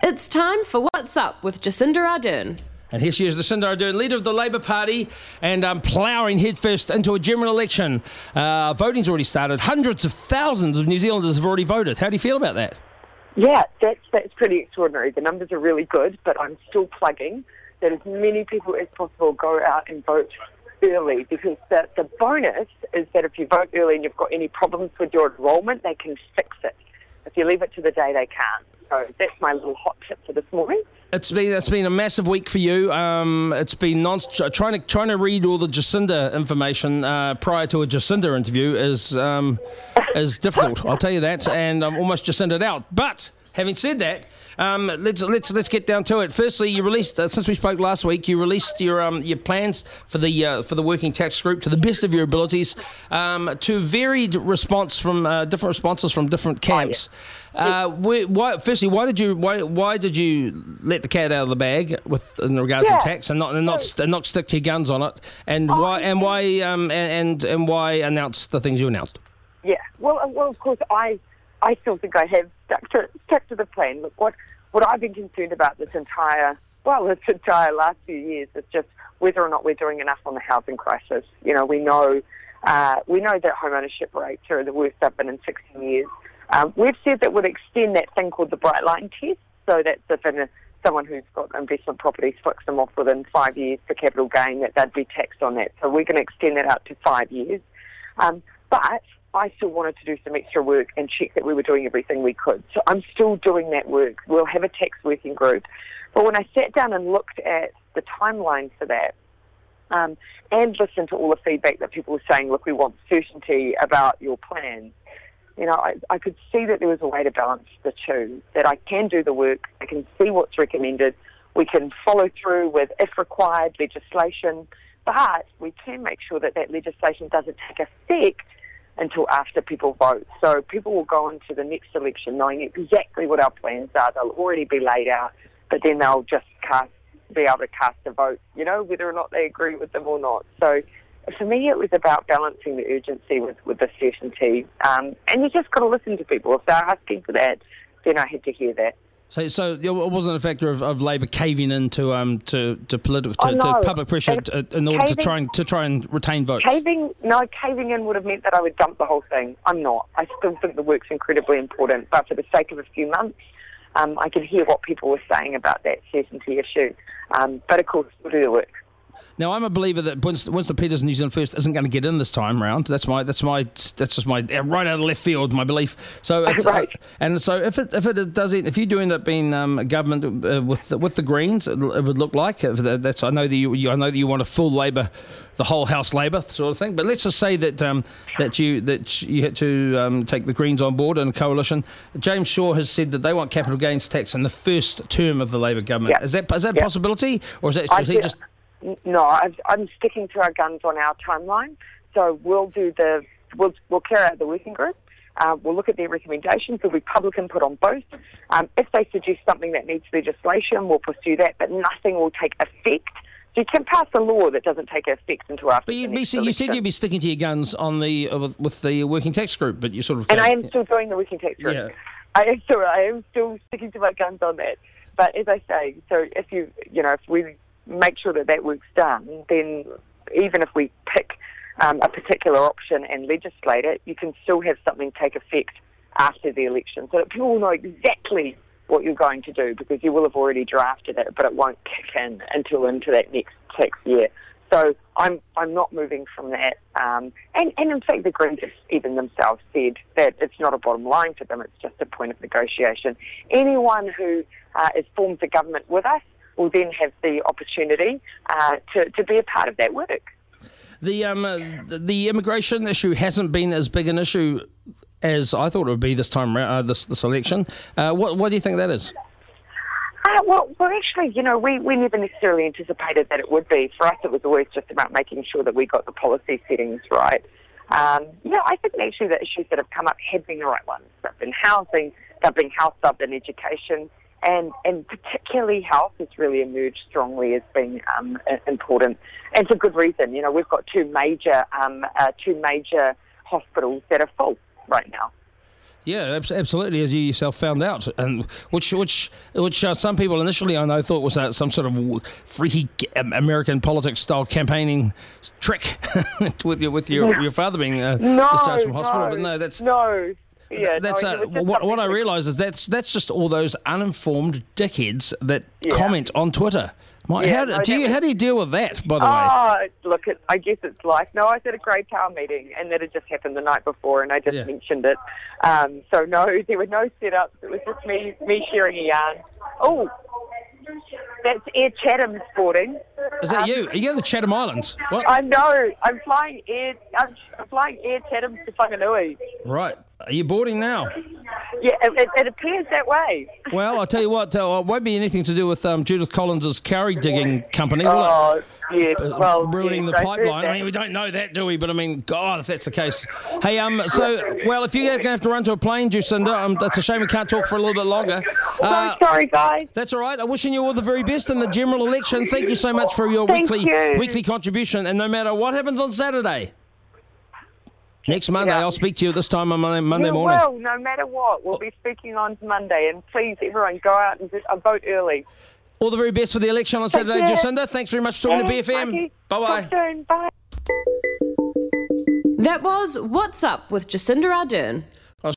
It's time for What's Up with Jacinda Ardern. And here she is, Jacinda Ardern, leader of the Labour Party, and ploughing headfirst into a general election. Voting's already started. Hundreds of thousands of New Zealanders have already voted. How do you feel about that? Yeah, that's pretty extraordinary. The numbers are really good, but I'm still plugging that as many people as possible go out and vote early, because the bonus is that if you vote early and you've got any problems with your enrolment, they can fix it. If you leave it to the day, they can't. So that's my little hot tip for this morning. It's been a massive week for you. It's been trying to read all the Jacinda information prior to a Jacinda interview is difficult. I'll tell you that, and I'm almost Jacinda'd out. But having said that, let's get down to it. Firstly, you released since we spoke last week. You released your plans for the working tax group to the best of your abilities, to varied response from different responses from different camps. Why did you let the cat out of the bag in regards to tax and not stick to your guns on it? And why announce the things you announced? Yeah, well, of course, I still think I have stuck to the plan. Look, what I've been concerned about this entire last few years is just whether or not we're doing enough on the housing crisis. You know, we know that home ownership rates are the worst they've been in 16 years. We've said that we'll extend that thing called the Bright Line test, so that's if someone who's got investment properties flicks them off within 5 years for capital gain, that they'd be taxed on that. So we're going to extend that out to 5 years. But I still wanted to do some extra work and check that we were doing everything we could. So I'm still doing that work. We'll have a tax working group. But when I sat down and looked at the timeline for that, and listened to all the feedback that people were saying, look, we want certainty about your plans, you know, I could see that there was a way to balance the two, that I can do the work, I can see what's recommended, we can follow through with, if required, legislation, but we can make sure that legislation doesn't take effect until after people vote. So people will go into the next election knowing exactly what our plans are. They'll already be laid out, but then they'll just be able to cast a vote, you know, whether or not they agree with them or not. So for me, it was about balancing the urgency with the certainty. And you just got to listen to people. If they're asking for that, then I had to hear that. So it wasn't a factor of Labour caving into to public pressure in order to try and retain votes. Caving in would have meant that I would dump the whole thing. I'm not. I still think the work's incredibly important, but for the sake of a few months, I could hear what people were saying about that certainty issue. But of course, we'll do the work. Now, I'm a believer that Winston Peters New Zealand First isn't going to get in this time round. That's just my right out of left field, my belief. So, right. And so if you do end up being a government with the Greens, it would look like I know that you want a full Labour, the whole House Labour sort of thing. But let's just say that you had to take the Greens on board in a coalition. James Shaw has said that they want capital gains tax in the first term of the Labour government. Yeah. Is that a possibility, or is that just? No, I'm sticking to our guns on our timeline. So we'll carry out the working group. We'll look at their recommendations. There'll be public input on both. If they suggest something that needs legislation, we'll pursue that, but nothing will take effect. So you can pass a law that doesn't take effect until after. But you said you'd be sticking to your guns on with the working tax group, but you sort of. And I am still doing the working tax group. Yeah. I am still sticking to my guns on that. But as I say, so if we make sure that work's done, then even if we pick a particular option and legislate it, you can still have something take effect after the election, so that people will know exactly what you're going to do, because you will have already drafted it, but it won't kick in until into that next tax year. So I'm not moving from that. And in fact, the Greens even themselves said that it's not a bottom line for them, it's just a point of negotiation. Anyone who forms a government with us will then have the opportunity to be a part of that work. The immigration issue hasn't been as big an issue as I thought it would be this time around, this election. What do you think that is? Well, actually, we never necessarily anticipated that it would be. For us, it was always just about making sure that we got the policy settings right. I think actually the issues that have come up have been the right ones. They've been housing, they've been health, they've been education. And particularly health has really emerged strongly as being important, and for good reason. We've got two major hospitals that are full right now. Yeah, absolutely, as you yourself found out, and which some people initially I know thought was some sort of freaky American politics style campaigning trick with your father being discharged from hospital. But no, that's no. Yeah, that's what I realise is that's just all those uninformed dickheads that comment on Twitter. How do you deal with that, by the way? Oh, look, I guess it's life. No, I was at a Grey Power meeting, and that had just happened the night before, and I just mentioned it. So no, there were no setups. It was just me sharing a yarn. Oh, that's Air Chatham sporting. Is that you? Are you in the Chatham Islands? What? I know. I'm flying Air Chatham to Whanganui. Right. Are you boarding now? Yeah, it appears that way. Well, I'll tell you what, it won't be anything to do with Judith Collins' curry digging company, will it? Yeah, ruining the pipeline. I mean, we don't know that, do we? But I mean, God, if that's the case. Hey, if you're going to have to run to a plane, Jacinda, that's a shame we can't talk for a little bit longer. Sorry, guys. That's all right. I'm wishing you all the very best in the general election. Thank you so much for your weekly contribution. And no matter what happens on Saturday, next Monday, I'll speak to you this time on Monday morning. Well, no matter what, we'll be speaking on Monday. And please, everyone, go out and vote early. All the very best for the election on Saturday, Jacinda. Thanks very much for talking to BFM. Bye-bye. Talk soon. Bye. That was What's Up with Jacinda Ardern.